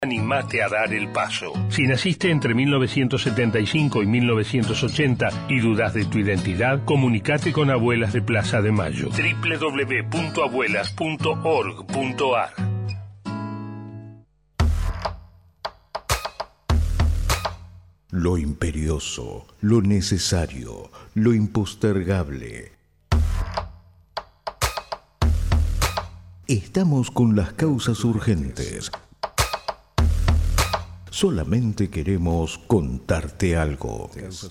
Animate a dar el paso. Si naciste entre 1975 y 1980 y dudas de tu identidad, comunicate con Abuelas de Plaza de Mayo. www.abuelas.org.ar. Lo imperioso, lo necesario, lo impostergable. Estamos con las causas urgentes. Solamente queremos contarte algo.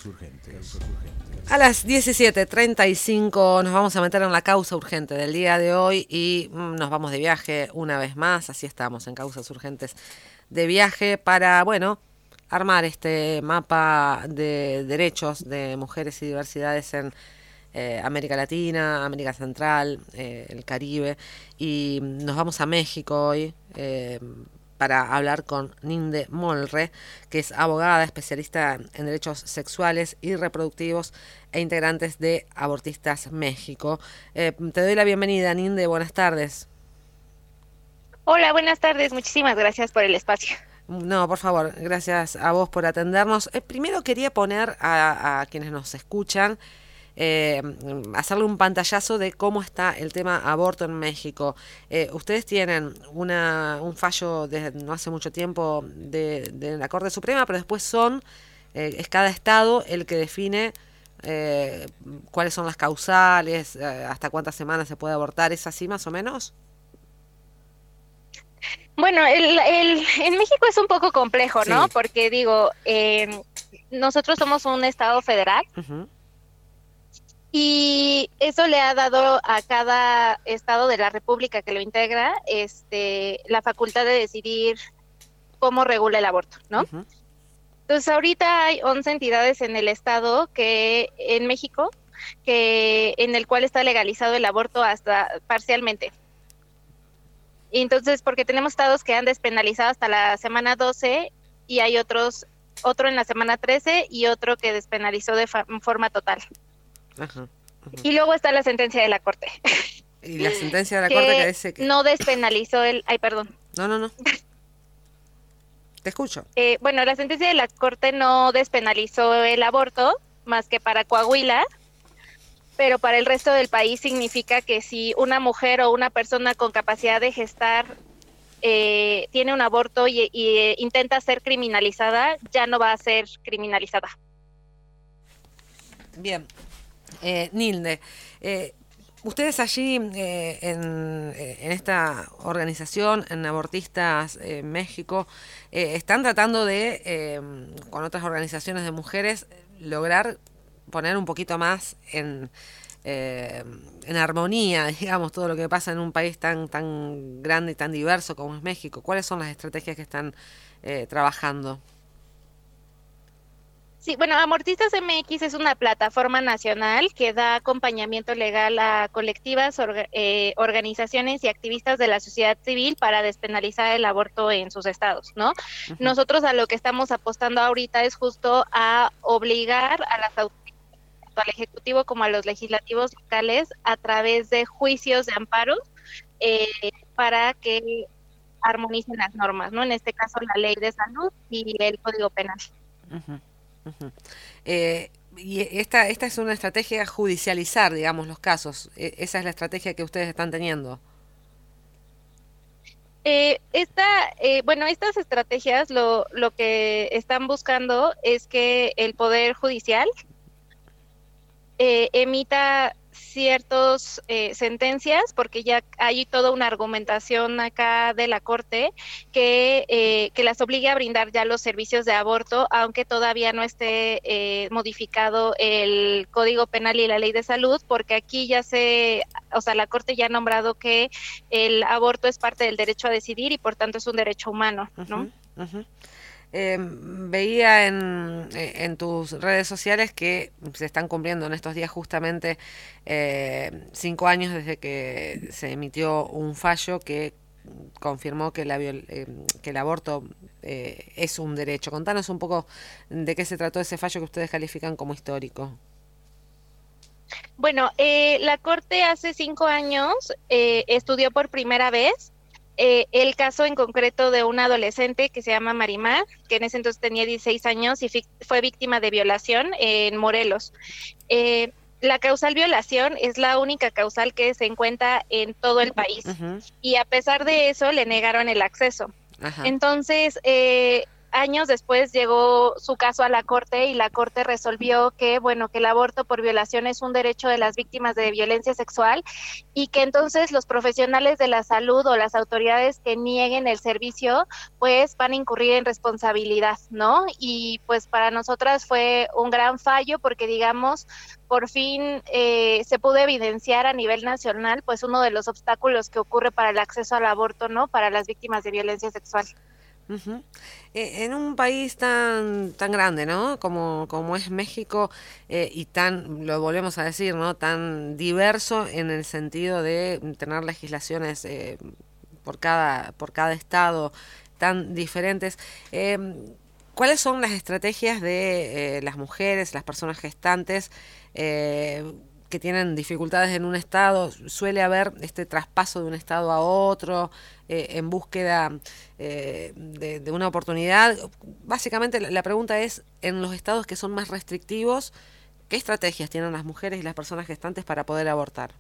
A las 17:35 nos vamos a meter en la causa urgente del día de hoy y nos vamos de viaje una vez más. Así estamos en Causas Urgentes de viaje para, armar este mapa de derechos de mujeres y diversidades en América Latina, América Central, el Caribe. Y nos vamos a México hoy para hablar con Ninde Molre, que es abogada, especialista en derechos sexuales y reproductivos e integrantes de Abortistas México. Te doy la bienvenida, Ninde, buenas tardes. Hola, buenas tardes, muchísimas gracias por el espacio. No, por favor, gracias a vos por atendernos. Primero quería poner a quienes nos escuchan, hacerle un pantallazo de cómo está el tema aborto en México. Ustedes tienen un fallo de no hace mucho tiempo de la Corte Suprema, pero después es cada estado el que define cuáles son las causales, hasta cuántas semanas se puede abortar. ¿Es así más o menos? Bueno, en México es un poco complejo, ¿no? Sí. Porque nosotros somos un estado federal. Uh-huh. Y eso le ha dado a cada estado de la República que lo integra la facultad de decidir cómo regula el aborto, ¿no? Uh-huh. Entonces, ahorita hay 11 entidades en el estado en México en el cual está legalizado el aborto hasta parcialmente. Entonces, porque tenemos estados que han despenalizado hasta la semana 12 y hay otro en la semana 13 y otro que despenalizó de forma total. Ajá, ajá. Y luego está la sentencia de la Corte. Y la sentencia de la Corte que dice que no despenalizó Ay, perdón. No. Te escucho. Bueno, la sentencia de la Corte no despenalizó el aborto, más que para Coahuila, pero para el resto del país significa que si una mujer o una persona con capacidad de gestar tiene un aborto y intenta ser criminalizada, ya no va a ser criminalizada. Bien. Nilde, ustedes allí en esta organización, en Abortistas México, están tratando de, con otras organizaciones de mujeres, lograr poner un poquito más en armonía, digamos, todo lo que pasa en un país tan grande y tan diverso como es México. ¿Cuáles son las estrategias que están trabajando? Sí, bueno, Abortistas MX es una plataforma nacional que da acompañamiento legal a colectivas, organizaciones y activistas de la sociedad civil para despenalizar el aborto en sus estados, ¿no? Uh-huh. Nosotros a lo que estamos apostando ahorita es justo a obligar a las autoridades, tanto al Ejecutivo como a los legislativos locales, a través de juicios de amparo para que armonicen las normas, ¿no? En este caso, la Ley de Salud y el Código Penal. Uh-huh. Uh-huh. Y esta es una estrategia judicializar, digamos, los casos. Esa es la estrategia que ustedes están teniendo. Estas estrategias lo que están buscando es que el Poder Judicial emita ciertas sentencias, porque ya hay toda una argumentación acá de la Corte que las obligue a brindar ya los servicios de aborto, aunque todavía no esté modificado el Código Penal y la Ley de Salud, porque aquí la Corte ya ha nombrado que el aborto es parte del derecho a decidir y por tanto es un derecho humano, ¿no? Uh-huh, uh-huh. Veía en tus redes sociales que se están cumpliendo en estos días justamente 5 años desde que se emitió un fallo que confirmó que el aborto es un derecho. Contanos un poco de qué se trató ese fallo que ustedes califican como histórico. Bueno, la Corte hace 5 años estudió por primera vez el caso en concreto de una adolescente que se llama Marimar, que en ese entonces tenía 16 años y fue víctima de violación en Morelos. La causal violación es la única causal que se encuentra en todo el país, y a pesar de eso le negaron el acceso. Entonces, años después llegó su caso a la Corte y la Corte resolvió que, bueno, que el aborto por violación es un derecho de las víctimas de violencia sexual y que entonces los profesionales de la salud o las autoridades que nieguen el servicio, pues van a incurrir en responsabilidad, ¿no? Y pues para nosotras fue un gran fallo porque, digamos, por fin se pudo evidenciar a nivel nacional, pues uno de los obstáculos que ocurre para el acceso al aborto, ¿no? Para las víctimas de violencia sexual. En un país tan grande, ¿no? Como es México, y tan, lo volvemos a decir, ¿no? Tan diverso en el sentido de tener legislaciones por cada estado tan diferentes. ¿Cuáles son las estrategias de las mujeres, las personas gestantes que tienen dificultades en un estado? ¿Suele haber este traspaso de un estado a otro en búsqueda de una oportunidad? Básicamente la pregunta es, en los estados que son más restrictivos, ¿qué estrategias tienen las mujeres y las personas gestantes para poder abortar?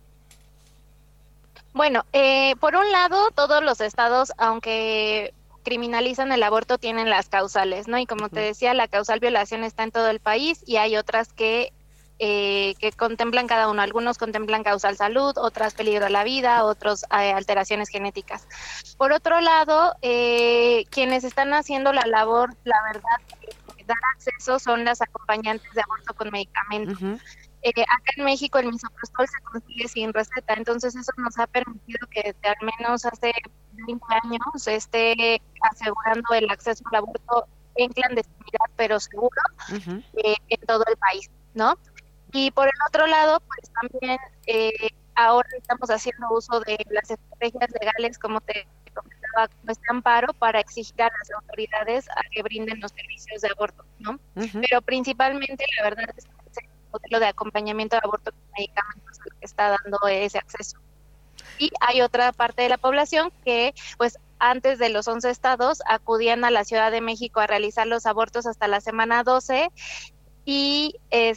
Bueno, por un lado, todos los estados, aunque criminalizan el aborto, tienen las causales, ¿no? Y como te decía, la causal violación está en todo el país y hay otras que contemplan cada uno. Algunos contemplan causal salud, otras peligro a la vida, otros alteraciones genéticas. Por otro lado, quienes están haciendo la labor, la verdad, de dar acceso son las acompañantes de aborto con medicamentos. Acá en México el misoprostol se consigue sin receta, entonces eso nos ha permitido que desde al menos hace 20 años esté asegurando el acceso al aborto en clandestinidad, pero seguro, en todo el país, ¿no? Y por el otro lado, pues también ahora estamos haciendo uso de las estrategias legales, como te comentaba, como este amparo, para exigir a las autoridades a que brinden los servicios de aborto, ¿no? Pero principalmente, la verdad, es que el modelo de acompañamiento de aborto con medicamentos es el que está dando ese acceso. Y hay otra parte de la población que, pues, antes de los 11 estados, acudían a la Ciudad de México a realizar los abortos hasta la semana 12, y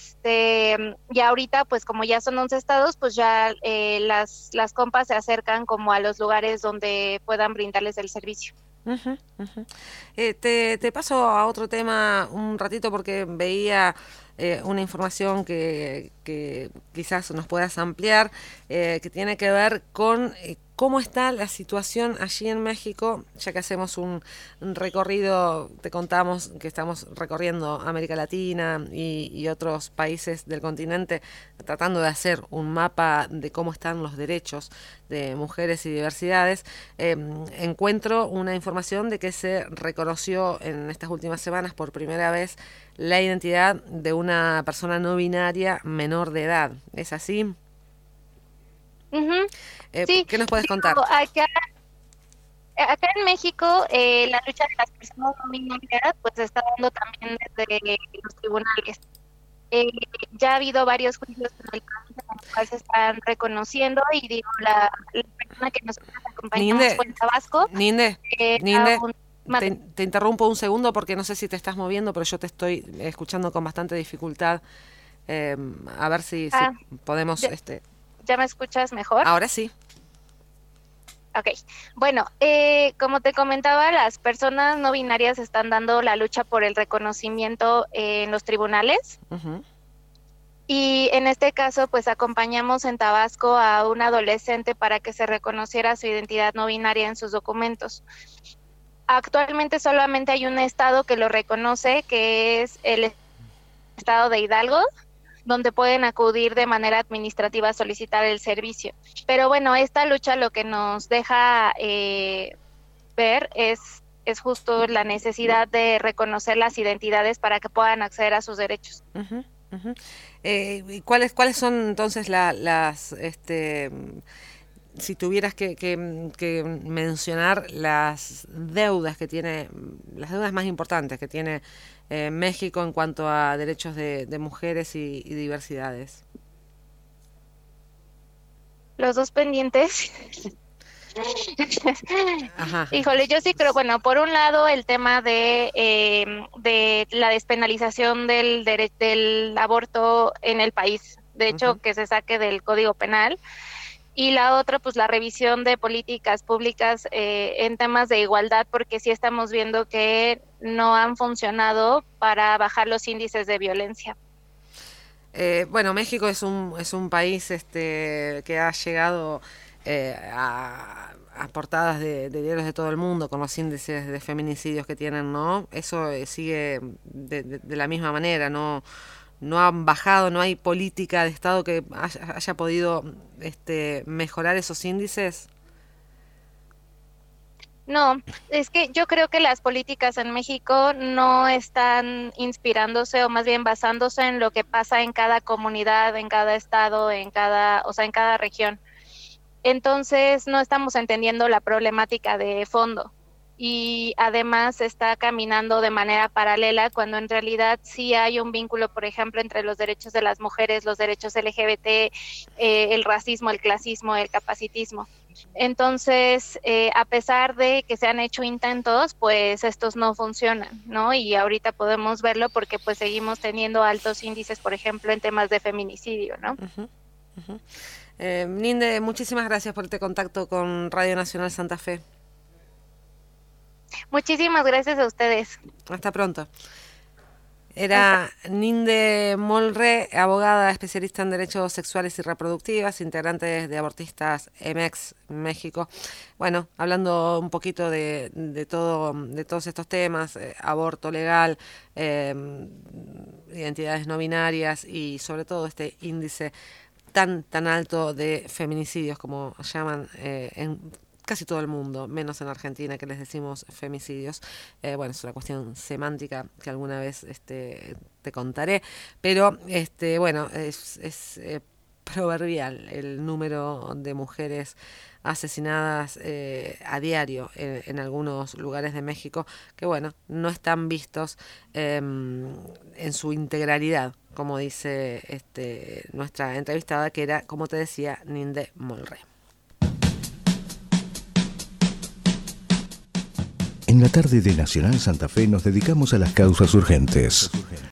ya ahorita, pues como ya son 11 estados, pues ya las compas se acercan como a los lugares donde puedan brindarles el servicio. Te paso a otro tema un ratito porque veía una información que quizás nos puedas ampliar, que tiene que ver con cómo está la situación allí en México, ya que hacemos un recorrido, te contamos que estamos recorriendo América Latina y otros países del continente, tratando de hacer un mapa de cómo están los derechos de mujeres y diversidades. Encuentro una información de que se reconoció en estas últimas semanas por primera vez la identidad de una persona no binaria menor de edad. ¿Es así? Sí. ¿Qué nos puedes contar? Acá en México, la lucha de las personas no binarias pues se está dando también desde los tribunales. Ya ha habido varios juicios en el país en los cuales se están reconociendo, y digo, la persona que nosotros acompañamos fue en Tabasco. Ninde, te interrumpo un segundo porque no sé si te estás moviendo, pero yo te estoy escuchando con bastante dificultad. A ver si podemos... ¿Ya me escuchas mejor? Ahora sí. Ok, bueno, como te comentaba, las personas no binarias están dando la lucha por el reconocimiento en los tribunales. Y en este caso, pues acompañamos en Tabasco a un adolescente para que se reconociera su identidad no binaria en sus documentos. Actualmente solamente hay un estado que lo reconoce, que es el estado de Hidalgo, donde pueden acudir de manera administrativa a solicitar el servicio. Pero bueno, esta lucha lo que nos deja ver es justo la necesidad de reconocer las identidades para que puedan acceder a sus derechos. ¿Y cuáles son entonces las si tuvieras que mencionar las deudas que tiene, las deudas más importantes que tiene México en cuanto a derechos de mujeres y diversidades? Los dos pendientes Ajá. Híjole, yo sí creo, bueno, por un lado el tema de la despenalización del aborto en el país, de hecho, que se saque del Código Penal, y la otra, pues la revisión de políticas públicas en temas de igualdad, porque sí estamos viendo que no han funcionado para bajar los índices de violencia. Bueno, México es un país que ha llegado a portadas de diarios de todo el mundo con los índices de feminicidios que tienen, ¿no? Eso sigue de la misma manera, no han bajado, no hay política de Estado que haya podido mejorar esos índices. No, es que yo creo que las políticas en México no están inspirándose o más bien basándose en lo que pasa en cada comunidad, en cada estado, en cada región. Entonces no estamos entendiendo la problemática de fondo y además está caminando de manera paralela cuando en realidad sí hay un vínculo, por ejemplo, entre los derechos de las mujeres, los derechos LGBT, el racismo, el clasismo, el capacitismo. Entonces, a pesar de que se han hecho intentos, pues estos no funcionan, ¿no? Y ahorita podemos verlo porque pues seguimos teniendo altos índices, por ejemplo, en temas de feminicidio, ¿no? Ninde, muchísimas gracias por este contacto con Radio Nacional Santa Fe. Muchísimas gracias a ustedes. Hasta pronto. Era Ninde Molré, abogada especialista en derechos sexuales y reproductivas, integrante de Abortistas MX México. Bueno, hablando un poquito de todos estos temas, aborto legal, identidades no binarias y sobre todo este índice tan alto de feminicidios, como llaman en casi todo el mundo, menos en Argentina, que les decimos femicidios. Bueno, es una cuestión semántica que alguna vez te contaré, pero bueno, es proverbial el número de mujeres asesinadas a diario en algunos lugares de México, que bueno, no están vistos en su integralidad, como dice nuestra entrevistada, que era, como te decía, Ninde Molré. En la tarde de Nacional Santa Fe nos dedicamos a las causas urgentes.